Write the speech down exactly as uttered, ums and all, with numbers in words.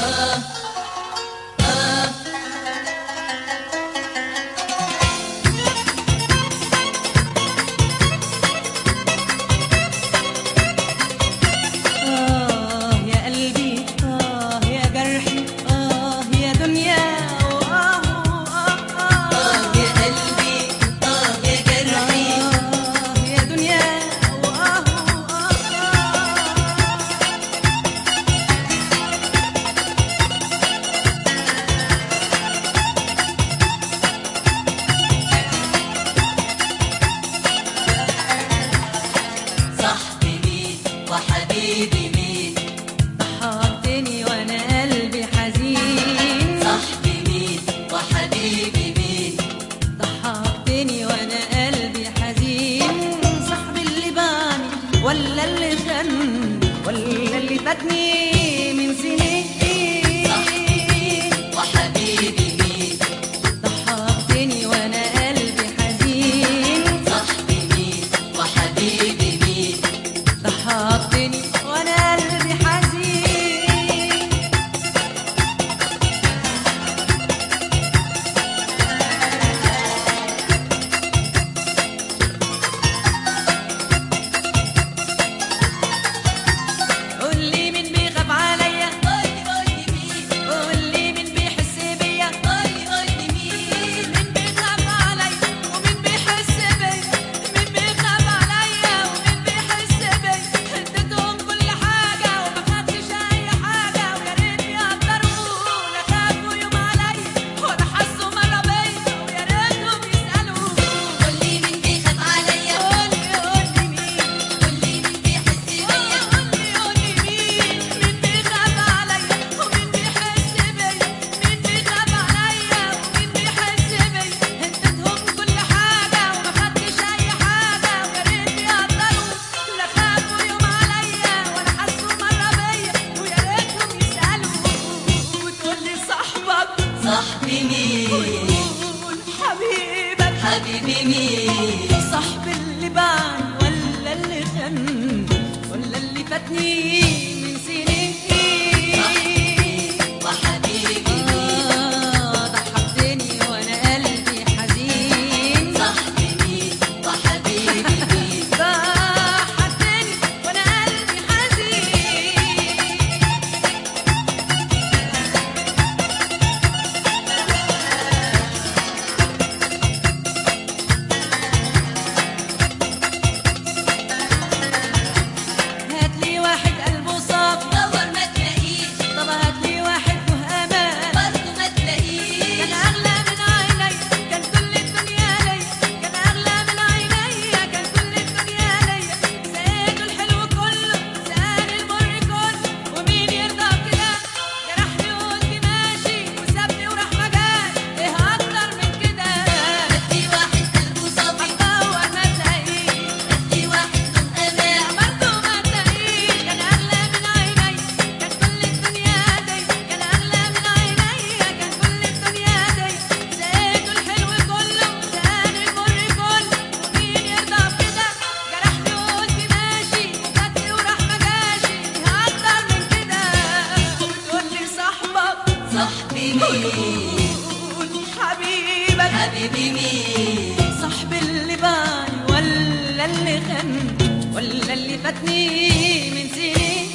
ولا اللي خان ولا اللي فاتني من سنين. صاحبي وحبيبي مين ضحكتني وانا قلبي حزين. صاحبي مين وحبيبي مين ضحكتني وانا قلبي حزين. قولي مين بيخاف عليا، قولي قولي مين قولي مين بيحس بيا، قولي قولي مين مين بيخاف عليا ومين بيحس بيا، مين بيخاف عليا ومين بيحس بيا. اديتهم كل حاجة وما خدتش أي حاجة، ويا ريت يقدروني خافوا يوم عليا ولا حسوا مرة بيا، ويا ريتهم يسألوا. قولي مين بيخاف عليا قولي قولي مين، قولي مين بيحس بيا قولي قولي مين، مين بيخاف عليا ومين بيحس بيا، مين بيخاف عليا ومين بيحس بيا. اديتهم كل حاجة وما خدتش أي حاجة، ويا ريت يقدروا لا خافوا يوم عليا ولا حسوا مرة بيا، ويا ريتهم يسألوا. وتقولي صاحبك صاحبي مين قول حبيبك حبيبي مين صاحب اللي باعني ولا اللي خان ولا اللي فاتني من سنين. وحبيبي مين آه ضحكتني وانا قلبي حزين. صاحبي مين وحبيبي مين ضحكتني وانا قلبي حزين. هاتلي واحد قلبه صافي، دور ما تلاقيش طب هاتلي واحد له امان، برضه ما تلاقيش كان أغلى من عيني كان كل الدنيا ليا، كان أغلى من عيني كان كل الدنيا ليا. سقيته الحلو كله سقاني المر كله، ومين يرضى بكده جرحني وقلت ماشي وسابني وراح مجال. إيه أكتر من كده هاتلي واحد قلبه صافي هتدور ما تلاقيش، هاتلي واحد له أمان برضه ما تلاقيش. كان أغلى من عيني كان كل الدنيا دي، كان أغلى من عيني كان كل الدنيا دي. سقيته الحلو كله سقاني المر كله، ومين يرضى بكده جرحني وقلت ماشي وفاتني وراح مجاشي. إيه أكتر من كده وتقولي صاحبك صاحبي مين قول حبيبك حبيبي مين صاحب اللي باعني ولا اللي خان ولا اللي فاتني من سنين.